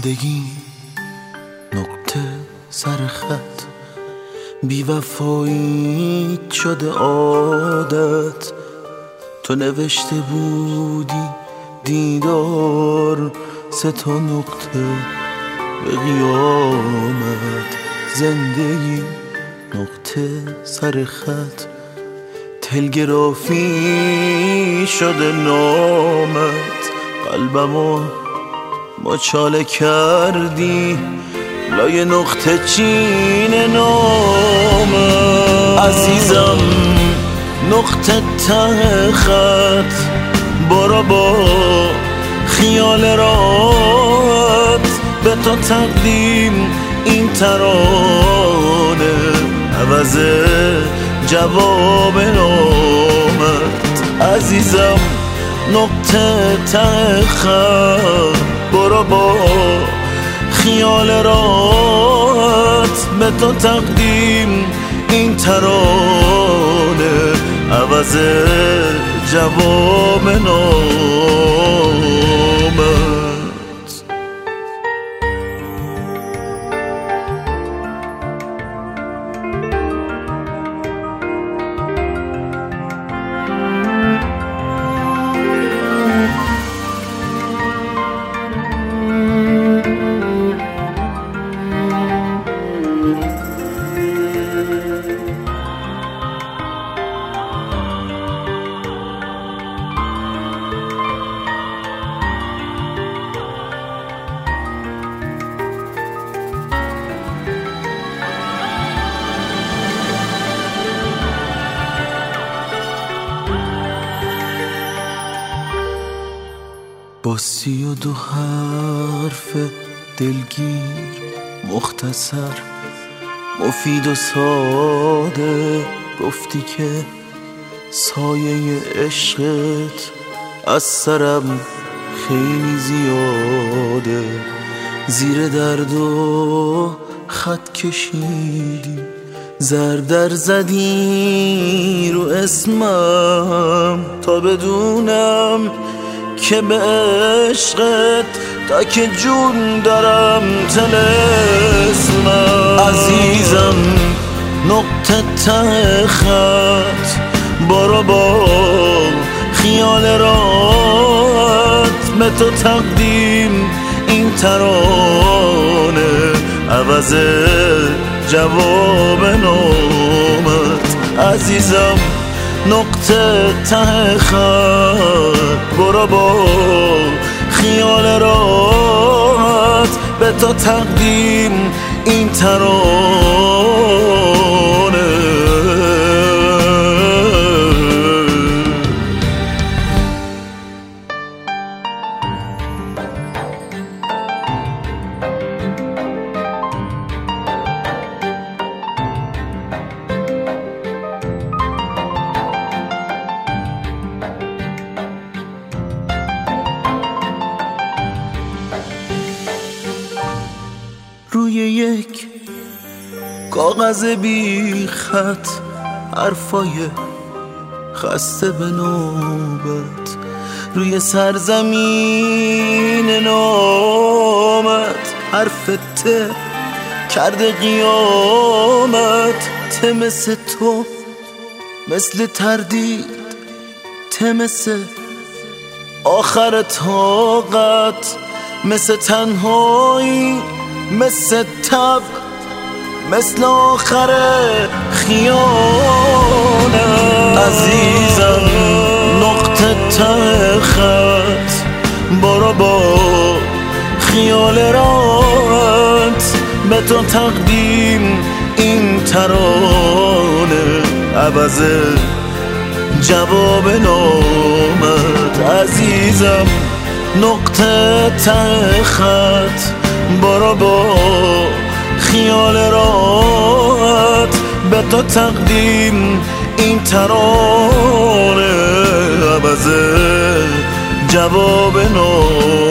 زندگی نقطه سر خط، بی‌وفایی شده عادت. تو نوشته بودی دیدار 3 نقطه به قیامت. زندگی نقطه سر خط، تلگرافی شده نامت. قلبمو مچاله کردی لای نقطه چین نامت. عزیزم نقطه ته خط، برو با خیال راحت. به تو تقدیم این ترانه، عوض جواب نامت. عزیزم نقطه ته خط، برو با خیال راحت. به تو تقدیم این ترانه، عوض جواب نامت. با 32 حرف دلگیر، مختصر، مفید و ساده، گفتی که سایه عشقت از سرم خیلی زیاده. زیر درد و خط کشیدی، زردر زدی رو اسمم تا بدونم که به عشقت تا که جون دارم طلسمم. عزیزم نقطه ته خط، برو با خیال راحت. به تو تقدیم این ترانه، عوض جواب نامت. عزیزم نقطه ته خط، برو با خیال راحت. به تو تقدیم این ترانه. روی یک کاغذ بی خط، حرفای خسته به نوبت. روی سرزمین نامت، حرف ته کرده قیامت. ته مثل تو، مثل تردید، ته مثل آخر طاقت. مثل تنهایی، مثل تب، مثل آخر خیانت. عزیزم نقطه ته خط، برو با خیال راحت. به تو تقدیم این ترانه، عوض جواب نامت. عزیزم نقطه ته خط، برو با خیال راحت. به تو تقدیم این ترانه، عوض جواب نامت.